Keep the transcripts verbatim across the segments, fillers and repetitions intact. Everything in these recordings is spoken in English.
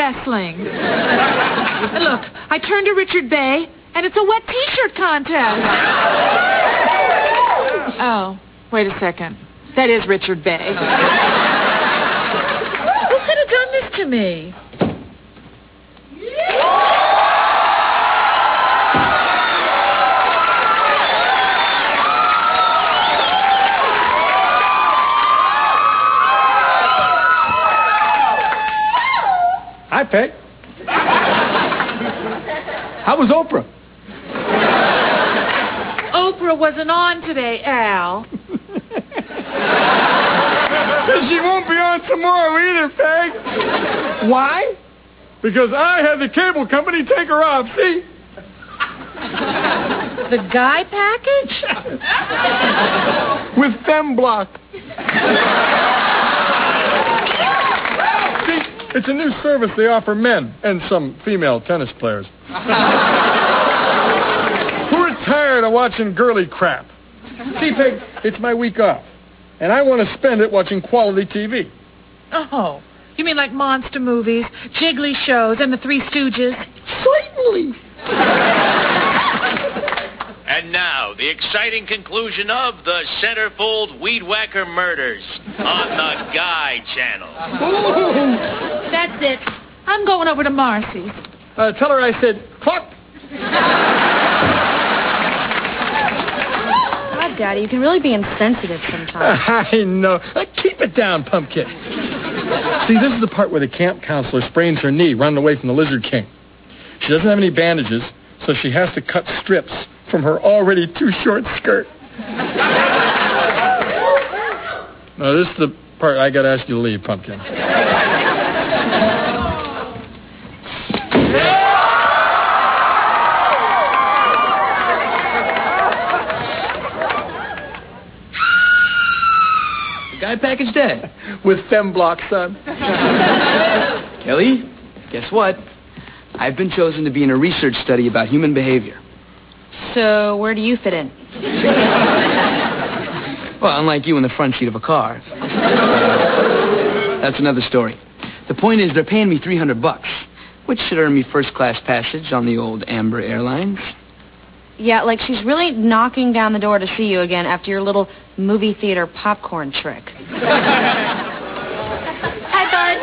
wrestling. Look, I turned to Richard Bay, and it's a wet T-shirt contest. Oh, wait a second. That is Richard Bay. Who could have done this to me? Hi, Peg. How was Oprah? Oprah wasn't on today, Al. She won't be on tomorrow either, Peg. Why? Because I had the cable company take her off, see? The guy package? With FemBlock. See, it's a new service they offer men and some female tennis players who are tired of watching girly crap. See, Peg, it's my week off, and I want to spend it watching quality T V. Oh, you mean like monster movies, jiggly shows, and the Three Stooges? Certainly. And now, the exciting conclusion of the Centerfold Weed Whacker Murders on the Guy Channel. That's it. I'm going over to Marcy's. Uh, tell her I said, cluck. God, Daddy, you can really be insensitive sometimes. I know. Uh, keep it down, Pumpkin. See, this is the part where the camp counselor sprains her knee running away from the Lizard King. She doesn't have any bandages, so she has to cut strips from her already too short skirt. Now, this is the part I got to ask you to leave, Pumpkin. Guy package dead. With FemBlock, son. Kelly, guess what? I've been chosen to be in a research study about human behavior. So, where do you fit in? Well, unlike you in the front seat of a car. Uh, that's another story. The point is, they're paying me three hundred bucks, which should earn me first-class passage on the old Amber Airlines. Yeah, like she's really knocking down the door to see you again after your little movie theater popcorn trick. Hi, Bud.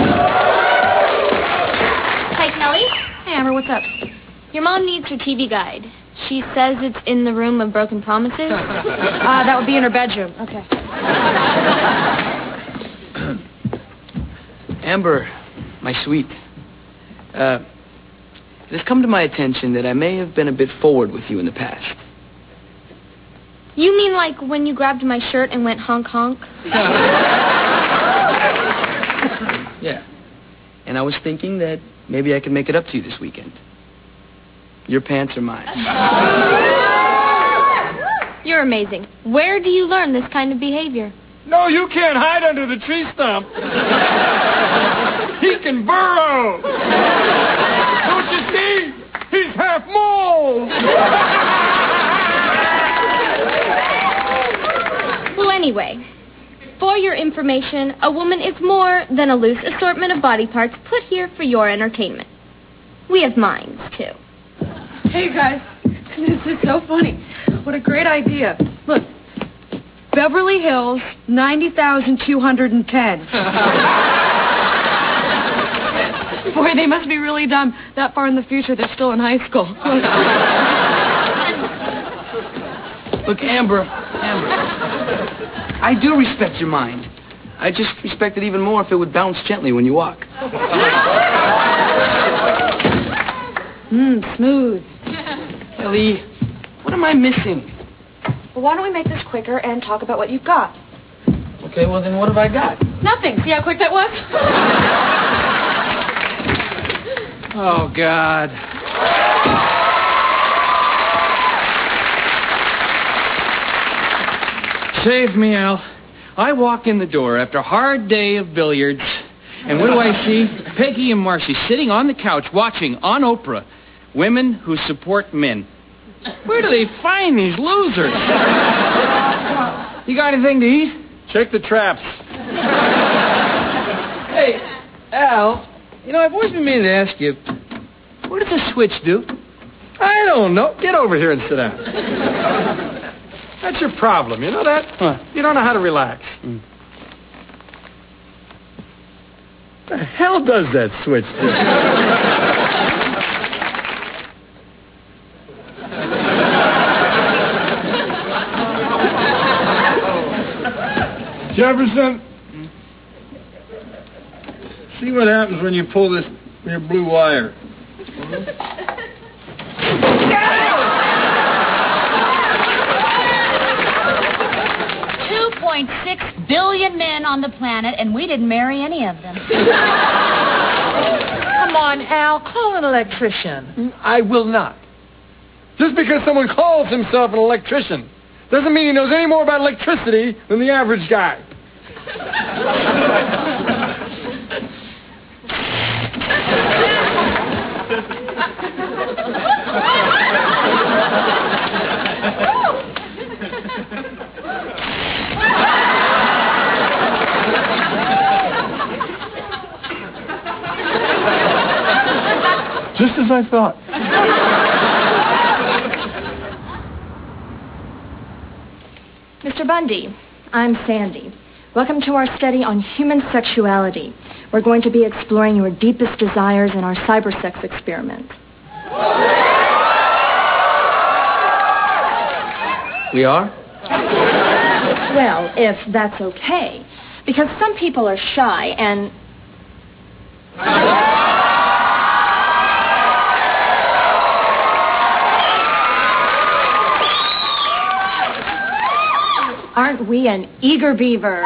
Hi, Kelly. Hey, Amber, what's up? Your mom needs her T V guide. She says it's in the room of broken promises. Uh, that would be in her bedroom. Okay. Amber, my sweet, uh, it has come to my attention that I may have been a bit forward with you in the past. You mean like when you grabbed my shirt and went honk honk? Yeah. And I was thinking that maybe I could make it up to you this weekend. Your pants are mine. You're amazing. Where do you learn this kind of behavior? No, you can't hide under the tree stump. He can burrow. Don't you see? He's half mole. Well, anyway, for your information, a woman is more than a loose assortment of body parts put here for your entertainment. We have minds, too. Hey, guys. This is so funny. What a great idea. Look. Beverly Hills, ninety thousand two hundred ten. Boy, they must be really dumb. That far in the future, they're still in high school. Look, Amber, Amber, I do respect your mind. I just respect it even more if it would bounce gently when you walk. Mmm, smooth. Kelly, what am I missing? Well, why don't we make this quicker and talk about what you've got? Okay, well then what have I got? Nothing. See how quick that was? Oh, God. Save me, Al. I walk in the door after a hard day of billiards, and what do I see? Peggy and Marcy sitting on the couch watching on Oprah women who support men. Where do they find these losers? You got anything to eat? Check the traps. Hey, Al, You know, I've always been meaning to ask you, what does a switch do? I don't know. Get over here and sit down. That's your problem. You know that? What? You don't know how to relax. Mm. The hell does that switch do? Jefferson, see what happens when you pull this your blue wire. two point six billion men on the planet, and we didn't marry any of them. Come on, Al, call an electrician. I will not. Just because someone calls himself an electrician doesn't mean he knows any more about electricity than the average guy. Just as I thought. Mister Bundy, I'm Sandy. Welcome to our study on human sexuality. We're going to be exploring your deepest desires in our cybersex experiment. We are? Well, if that's okay. Because some people are shy and... Aren't we an eager beaver?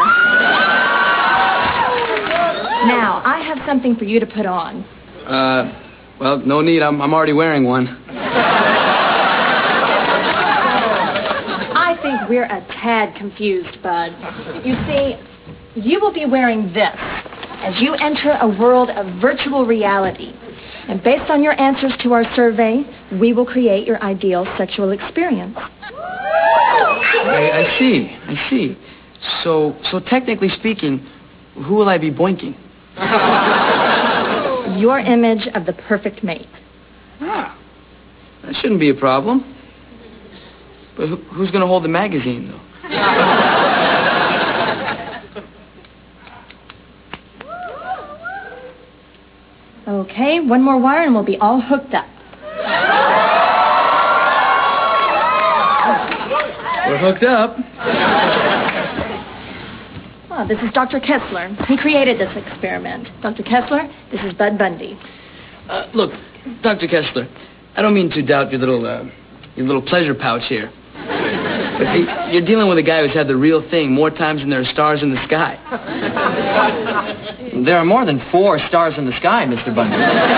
Now, I have something for you to put on. Uh, well, no need. I'm, I'm already wearing one. I think we're a tad confused, Bud. You see, you will be wearing this as you enter a world of virtual reality. And based on your answers to our survey, we will create your ideal sexual experience. I, I see. I see. So, so technically speaking, who will I be boinking? Your image of the perfect mate. Ah, that shouldn't be a problem. But who, who's going to hold the magazine, though? Okay, one more wire and we'll be all hooked up. We're hooked up. Well, this is Doctor Kessler. He created this experiment. Doctor Kessler, this is Bud Bundy. Uh, look, Doctor Kessler, I don't mean to doubt your little, uh, your little pleasure pouch here. But see, you're dealing with a guy who's had the real thing more times than there are stars in the sky. There are more than four stars in the sky, Mister Bundy.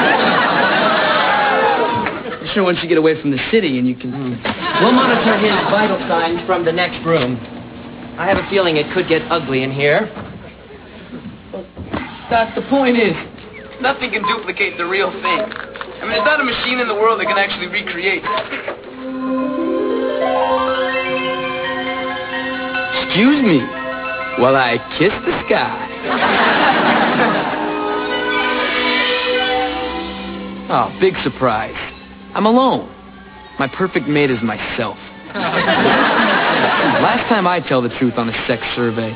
I'm sure once you get away from the city and you can... Mm. We'll monitor his vital signs from the next room. I have a feeling it could get ugly in here. Doc, the point is, nothing can duplicate the real thing. I mean, there's not a machine in the world that can actually recreate. Excuse me while I kiss the sky. Oh, big surprise. I'm alone. My perfect mate is myself. Last time I tell the truth on a sex survey.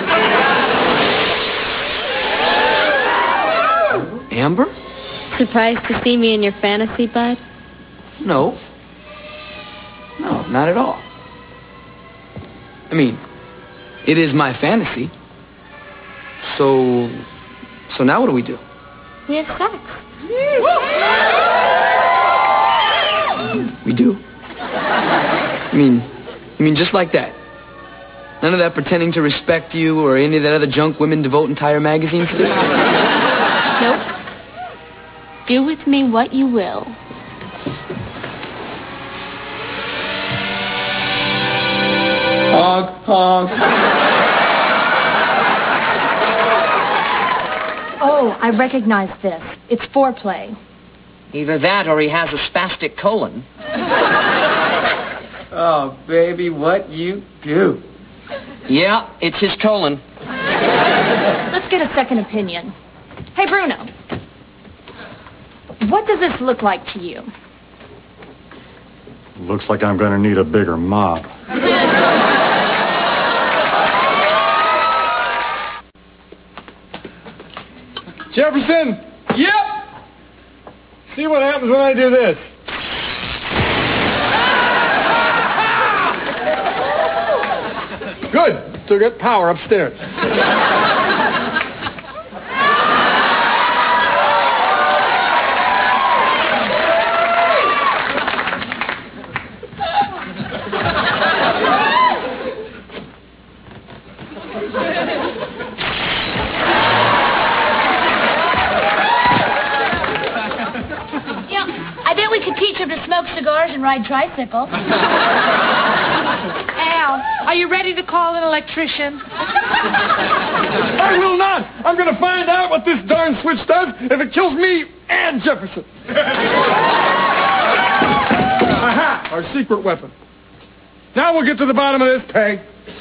Amber? Surprised to see me in your fantasy, Bud? No. No, not at all. I mean, it is my fantasy. So, so now what do we do? We have sex. We do? I mean, you mean just like that? None of that pretending to respect you or any of that other junk women devote entire magazines to? Nope. Do with me what you will. Honk, honk. Oh, I recognize this. It's foreplay. Either that or he has a spastic colon. Oh, baby, what you do? Yeah, it's his colon. Let's get a second opinion. Hey, Bruno. What does this look like to you? Looks like I'm going to need a bigger mop. Jefferson! Yep! See what happens when I do this. Good. Still got power upstairs. I bet we could teach him to smoke cigars and ride tricycles. Al, are you ready to call an electrician? I will not! I'm going to find out what this darn switch does if it kills me and Jefferson. Aha! Our secret weapon. Now we'll get to the bottom of this, Peg.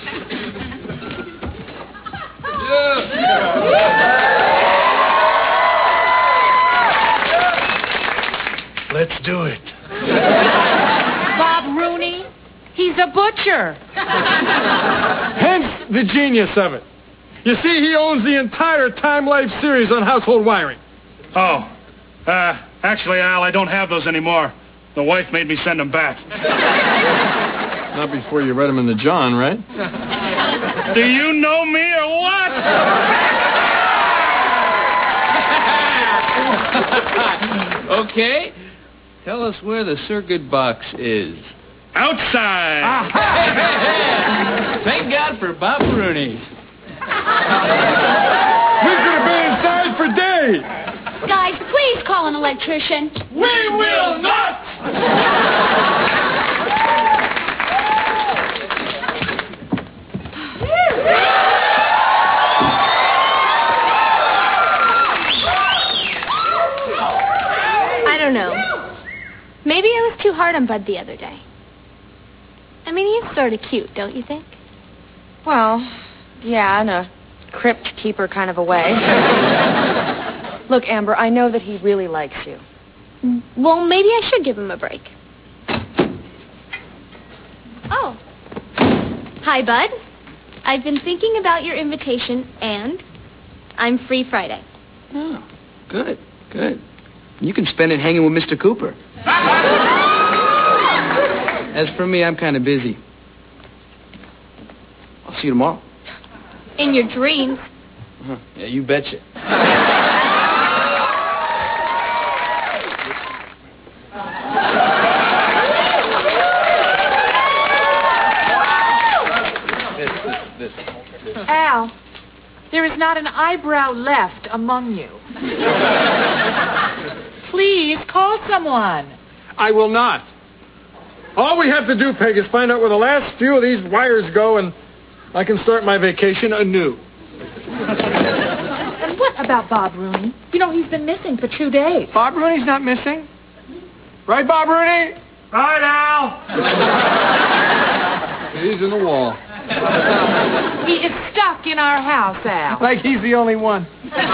Let's do it. Bob Rooney? He's a butcher. Hence the genius of it. You see, he owns the entire Time Life series on household wiring. Oh, uh, actually, Al, I don't have those anymore. The wife made me send them back. Not before you read them in the John, right? Do you know me or what? Okay. Tell us where the circuit box is. Outside. Thank God for Bob Rooney. We could have been inside for days. Guys, please call an electrician. We will not! I don't know. Maybe I was too hard on Bud the other day. I mean, he's sort of cute, don't you think? Well, yeah, in a crypt keeper kind of a way. Look, Amber, I know that he really likes you. Well, maybe I should give him a break. Oh. Hi, Bud. I've been thinking about your invitation, and I'm free Friday. Oh, good, good. You can spend it hanging with Mister Cooper. As for me, I'm kind of busy. I'll see you tomorrow. In your dreams. Uh-huh. Yeah, you betcha. this, this, this, this. Al, there is not an eyebrow left among you. Please call someone. I will not. All we have to do, Peg, is find out where the last few of these wires go, and I can start my vacation anew. And what about Bob Rooney? You know, he's been missing for two days. Bob Rooney's not missing. Right, Bob Rooney? Right, Al. He's in the wall. He is stuck in our house, Al. Like he's the only one.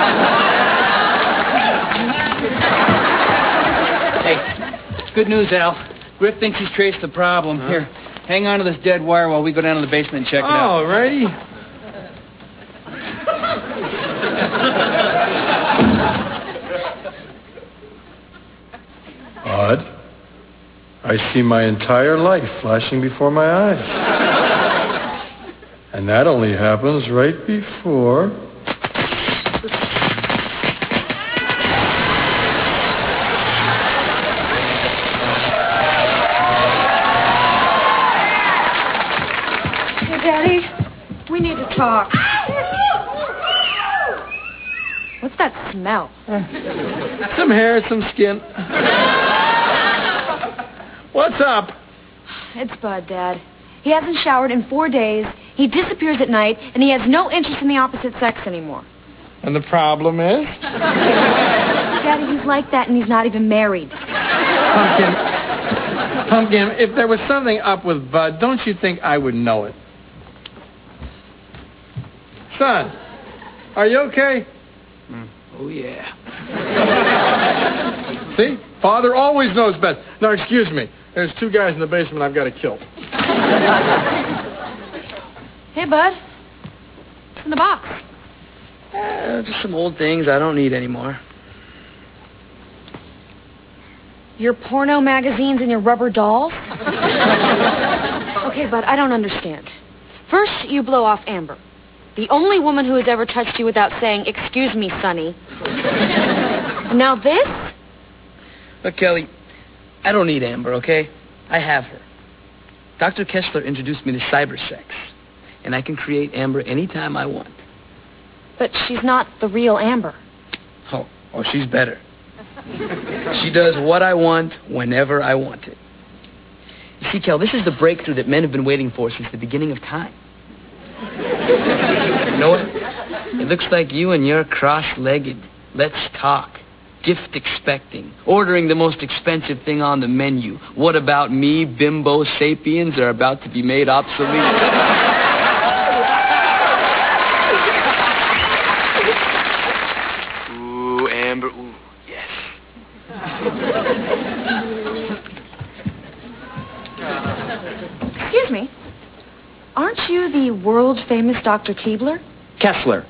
Hey, good news, Al. Griff thinks he's traced the problem. Huh? Here, hang on to this dead wire while we go down to the basement and check it out. All righty. Odd. I see my entire life flashing before my eyes. And that only happens right before... Hey, Daddy, we need to talk. What's that smell? Some hair, some skin. What's up? It's Bud, Dad. He hasn't showered in four days, he disappears at night, and he has no interest in the opposite sex anymore. And the problem is? Daddy, he's like that, and he's not even married. Pumpkin, Pumpkin, if there was something up with Bud, don't you think I would know it? Son, are you okay? Mm. Oh, yeah. See? Father always knows best. Now, excuse me. There's two guys in the basement I've got to kill. Hey, bud. What's in the box? Uh, just some old things I don't need anymore. Your porno magazines and your rubber dolls? Okay, bud, I don't understand. First, you blow off Amber, the only woman who has ever touched you without saying, "Excuse me, Sonny." And now this? Look, Kelly, I don't need Amber, okay? I have her. Doctor Kessler introduced me to cybersex, and I can create Amber anytime I want. But she's not the real Amber. Oh, oh, she's better. She does what I want whenever I want it. You see, Kel, this is the breakthrough that men have been waiting for since the beginning of time. You know what? It looks like you and your cross-legged, let's talk, gift-expecting, ordering the most expensive thing on the menu. What about me, bimbo sapiens, are about to be made obsolete. Amber, ooh, yes. Excuse me. Aren't you the world-famous Doctor Keebler? Kessler.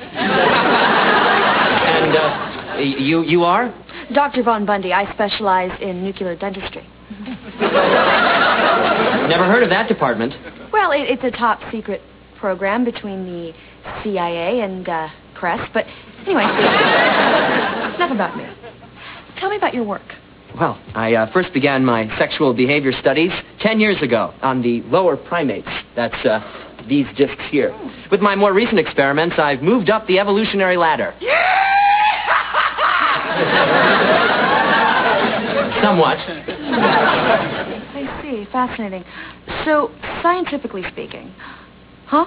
And, uh, you, you are? Doctor Von Bundy. I specialize in nuclear dentistry. Never heard of that department. Well, it, it's a top-secret program between the C I A and, uh, Crest, but anyway, enough about me. Tell me about your work. Well, I uh, first began my sexual behavior studies ten years ago on the lower primates. That's uh, these discs here. With my more recent experiments, I've moved up the evolutionary ladder. Somewhat. I see. Fascinating. So, scientifically speaking, huh?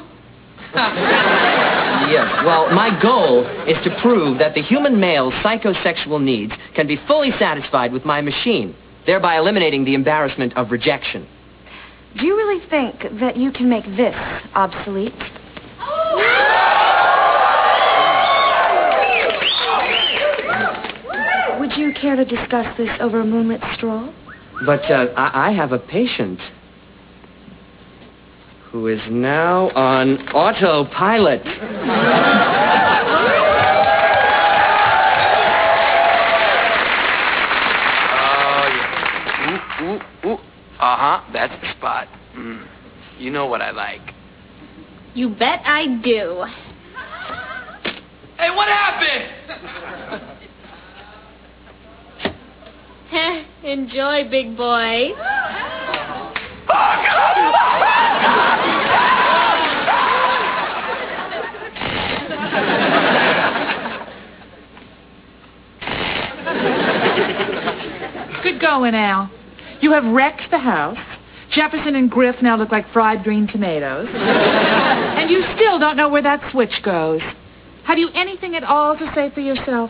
Yes. Well, my goal is to prove that the human male's psychosexual needs can be fully satisfied with my machine, thereby eliminating the embarrassment of rejection. Do you really think that you can make this obsolete? Would you care to discuss this over a moonlit stroll? But uh, I-, I have a patient who is now on autopilot. Oh, yeah. Ooh, ooh, ooh. Uh-huh, that's the spot. Mm. You know what I like. You bet I do. Hey, what happened? Enjoy, big boy. Good going, Al. You have wrecked the house. Jefferson and Griff now look like fried green tomatoes. And you still don't know where that switch goes. Have you anything at all to say for yourself?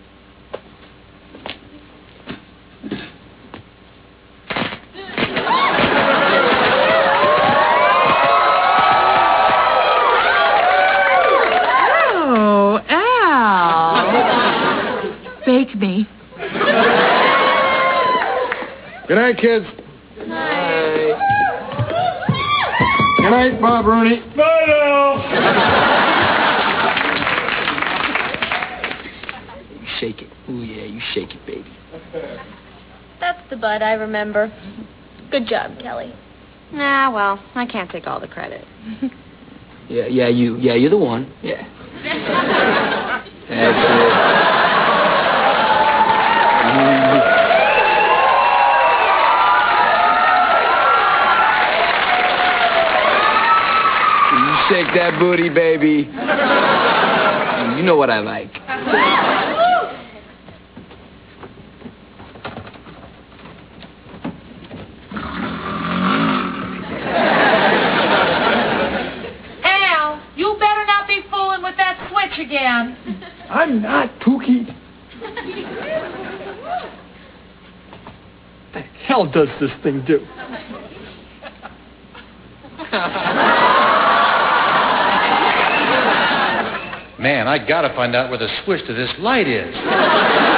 Oh, Al. Bake me. Good night, kids. Good night. Good night, Bob Rooney. Bye now. You shake it. Ooh, yeah, you shake it, baby. That's the bud I remember. Good job, Kelly. Nah, well, I can't take all the credit. Yeah, yeah, you. Yeah, you're the one. Yeah. That's it. Mm. You shake that booty, baby. You know what I like. Al, you better not be fooling with that switch again. I'm not, Pookie. What the hell does this thing do? Man, I gotta find out where the switch to this light is.